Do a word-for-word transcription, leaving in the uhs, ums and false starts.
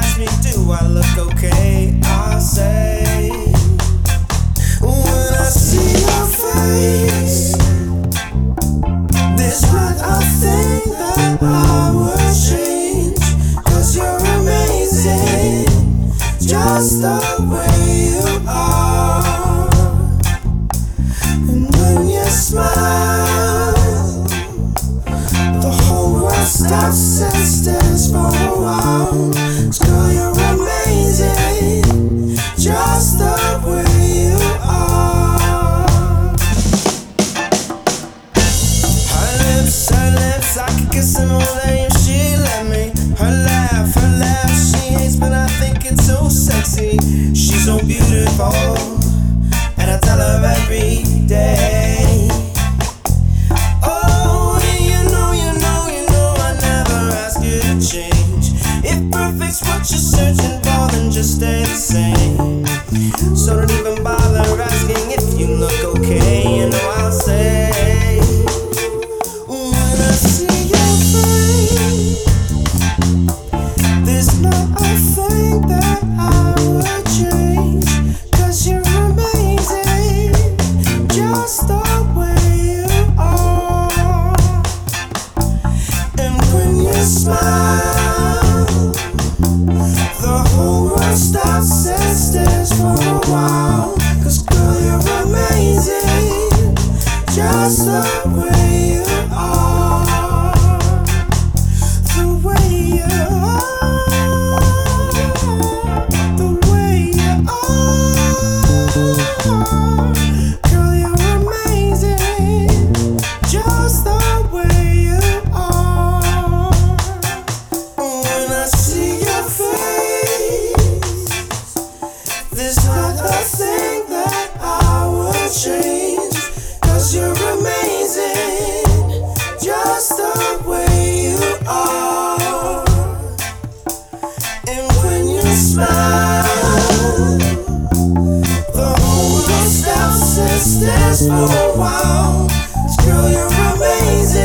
ask me, do I look okay? I'll say, when I see your face, there's not a thing that I would change. Cause you're amazing, just the way you are. And when you smile, the whole world stops and stares for a while. 'Cause girl, you're amazing, just the way you are. Her lips, her lips, I could kiss them all day if she let me. Her laugh, her laugh, she hates but I think it's so sexy. She's so beautiful, and I tell her every day. Oh, you know, you know, you know I never ask you to change. If perfect's what you're searching for, then just stay the same. So don't even bother asking if you look okay. You know I'll say, when I see your face, there's not a thing that I would change. Cause you're amazing, just the way you are. And when you smile, the whole world stops and stares for a while. Cause girl, you're amazing, just the way you are. The way you are, the way you are. Girl, you're amazing, just the way you are. When I see your face, there's not a thing that I would change. Cause you're amazing, just the way you are. And when you smile, the whole world stops and stares for a while. 'Cause girl, you're amazing.